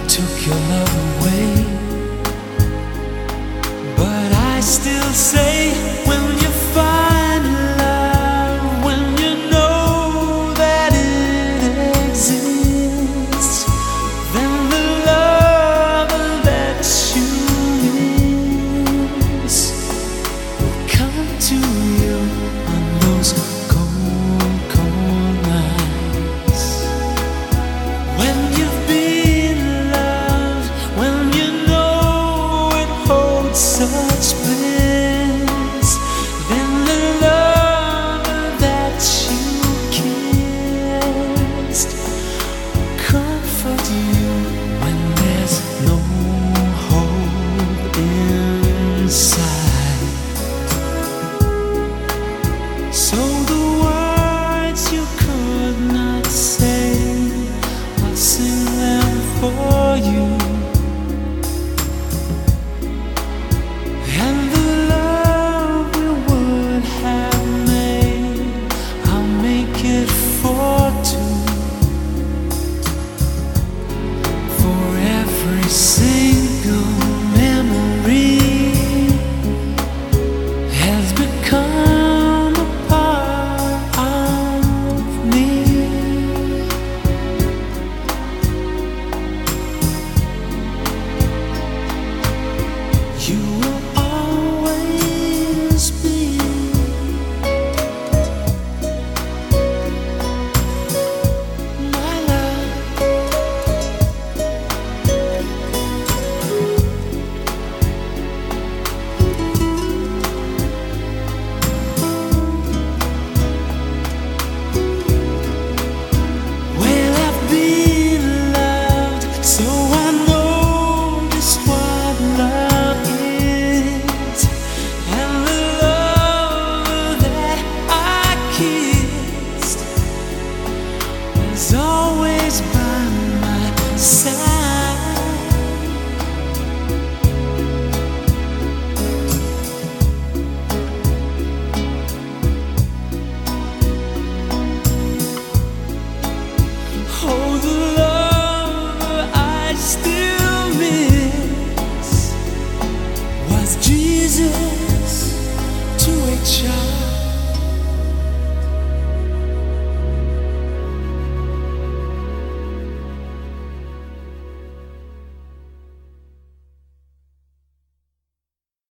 took your love away, but I still say, when you find love, when you know that it exists, then the love that you miss will come to you on those cold, cold nights. When you've been loved, when you know it holds such bliss, then the love that you kissed will comfort you when there's no hope inside. So the words you could not say, I'll sing them for you. And the love we would have made, I'll make it for two. For every single memory has become a part of me. You will always be my love. Well, I've been loved, so I know just what love is. And the love that I kissed was always by my side. Oh, the love I still miss was Jesus to a child.